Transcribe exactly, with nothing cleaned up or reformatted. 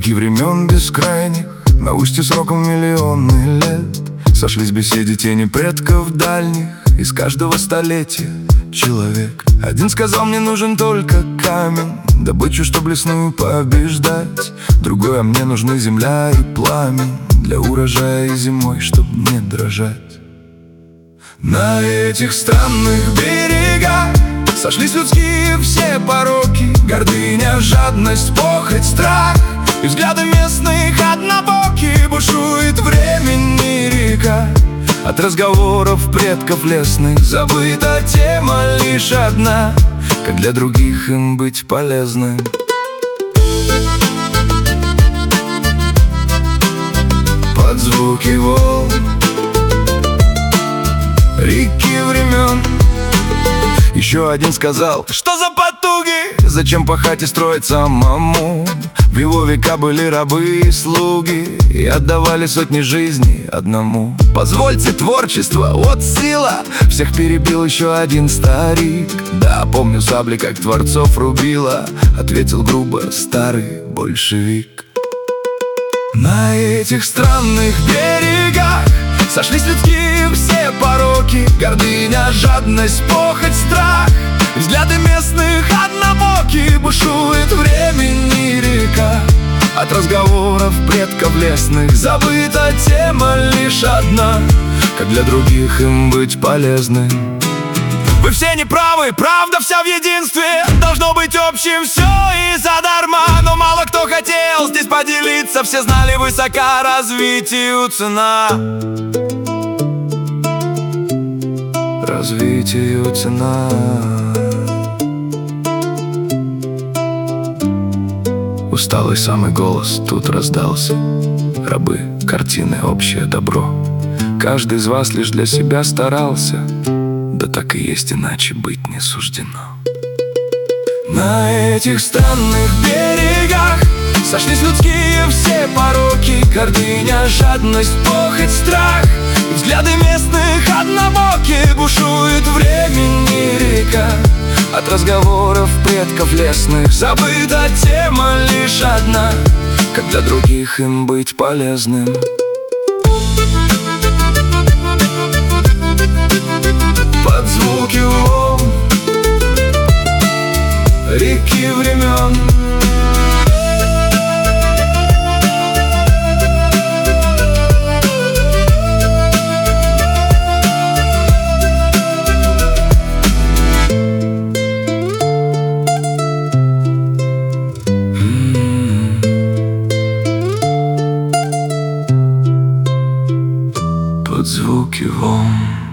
Реки времен бескрайних, на устье сроком миллионы лет, сошлись в беседе тени предков дальних, из каждого столетия человек. Один сказал: мне нужен только камень, добычу, чтоб лесную побеждать. Другой: а мне нужны земля и пламень, для урожая и зимой, чтоб не дрожать. На этих странных берегах сошлись людские все пороки: гордыня, жадность, похоть, страх. И взгляды местных однобоки, бушует времени река. От разговоров предков лесных забыта тема лишь одна: как для других им быть полезным. Под звуки волн, реки времен, еще один сказал: что за потуги, зачем пахать и строить самому? В его века были рабы и слуги, и отдавали сотни жизней одному. Позвольте творчество, вот сила, всех перебил еще один старик. Да, помню сабли, как творцов рубила, ответил грубо старый большевик. На этих странных берегах сошлись людские все пороки: гордыня, жадность, похоть, страх. Взгляды местных однобоки, бушует времени река. От разговоров предков лесных забыта тема лишь одна: как для других им быть полезным. Вы все неправы, правда вся в единстве, должно быть общим все и задарма. Но мало кто хотел здесь поделиться, все знали, высока развитию цена. Развитию цена. Усталый самый голос тут раздался: рабы, картины, общее добро. Каждый из вас лишь для себя старался, да так и есть, иначе быть не суждено. На этих странных берегах сошлись людские все пороки: гордыня, жадность, похоть, страх. Взгляды местных однобоки, бушует времени река. От разговоров предков лесных забыта тема лишь одна: как для других им быть полезным. Под звуки волн, реки времен, под звуки волн.